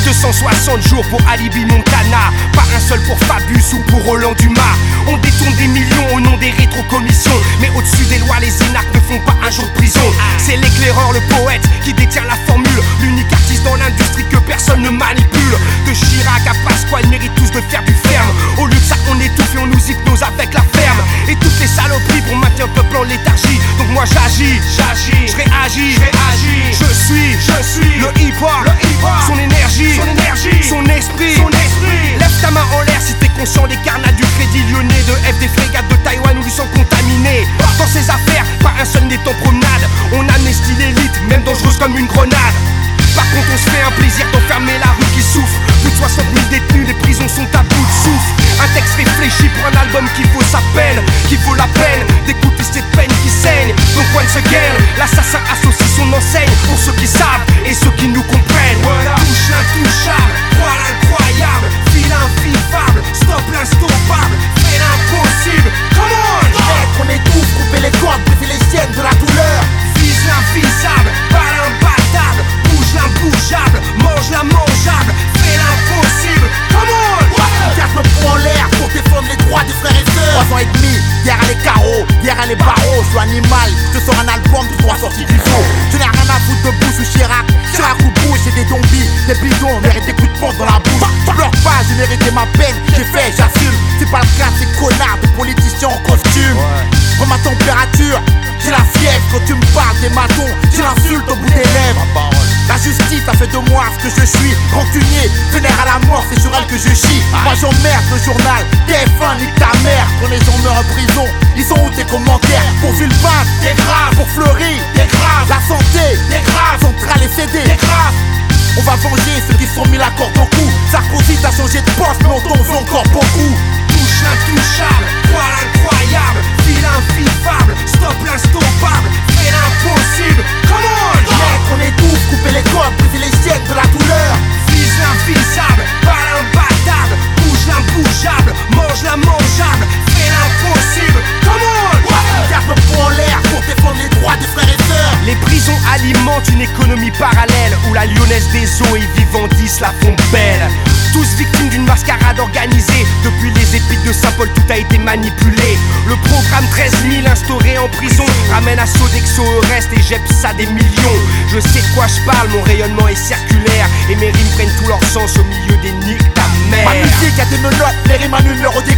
260 jours pour Alibi Montana, pas un seul pour Fabius ou pour Roland Dumas. On détourne des millions au nom des rétrocommissions, mais au-dessus des lois, les énarques ne font pas un jour de prison. C'est l'éclaireur, le poète, qui détient la formule, l'unique artiste dans l'industrie que personne ne manipule. De Chirac à Pasqua, ils méritent tous de faire du ferme. Au lieu de ça, on étouffe et on nous hypnose avec la ferme. Et toutes les saloperies pour maintenir le peuple en léthargie. Donc moi j'agis, je réagis, je suis le hip-hop, son énergie, son esprit. Lève ta main en l'air si t'es conscient des carnats du Crédit Lyonnais, de F des frégates de Taïwan ou du sang contaminé. Dans ces affaires, pas un seul n'est en promenade. On amnestie l'élite, même dangereuse comme une grenade. Par contre on se fait un plaisir d'enfermer la rue qui souffre. Plus de 60 000 détenus, les prisons sont à bout de souffle. Un texte réfléchi pour un album qui vaut sa peine, qui vaut la peine d'écouter cette peine qui saigne. Donc once again, l'assassin associe son enseigne pour ceux qui savent et ceux qui nous comprennent. Voilà. Touche l'intouchable, crois l'incroyable, file invivable, stop l'instoppable, fais l'impossible. Come on! On étouffe, couper les cordes, briser les chaînes de la douleur. Vise l'invisable, pas l'imbattable, bouge l'imbougeable, mange l'immangeable, fais l'impossible. Come on! Casse le poing en l'air pour défendre les droits des frères et sœurs. 3 ans et demi, derrière les carreaux, derrière les barreaux. Je suis animal, je sors un album de 3 sorties du faux. Je n'ai rien à foutre de Bush ou Chirac ou Bush, j'ai des zombies, des bidons, mérite des coups de pompe dans la bouche. Je pleure pas, j'ai mérité ma peine, j'ai fait, j'assume. C'est pas le cas de ces connards de politiciens en costume. Prends ma température, j'ai la fièvre. Quand tu me parles des matons, j'ai l'insulte au bout des lèvres. La justice a fait de moi ce que je suis, rancunier, vénère à la mort, c'est sur elle que je chie. Moi j'emmerde le journal, TF1 nique ta mère. Quand les gens meurent en prison, ils sont où tes commentaires? Pour Villepin, t'es grave. Pour Fleury, t'es grave. La santé, t'es grave. Centrale et CD, t'es grave. On va venger ceux qui sont mis la corde au cou. Sarkozy t'a changé de poste, mais on t'en veut encore beaucoup. Touche l'intouchable, crois l'incroyable, file invivable, stop l'instoppable, fais l'impossible. Come on! Mec, on étouffe, couper les cordes, briser les chaînes de la douleur. Vise l'invisable, pas l'imbattable, bouge l'imbougeable, mange l'immangeable, fais l'impossible. Come on! Garde le poing en l'air pour défendre les droits des frères et sœurs. Les prisons alimentent une économie parallèle où la lyonnaise des eaux et Vivandis la font belle. Tous victimes d'une mascarade organisée. Depuis les épiques de Saint-Paul, tout a été manipulé. Le programme 13 000 instauré en prison ramène à Sodexo Eurest et jette ça des millions. Je sais de quoi je parle, mon rayonnement est circulaire et mes rimes prennent tout leur sens au milieu des niques ta mère. Ma musique a des menottes, les rimes à numéro des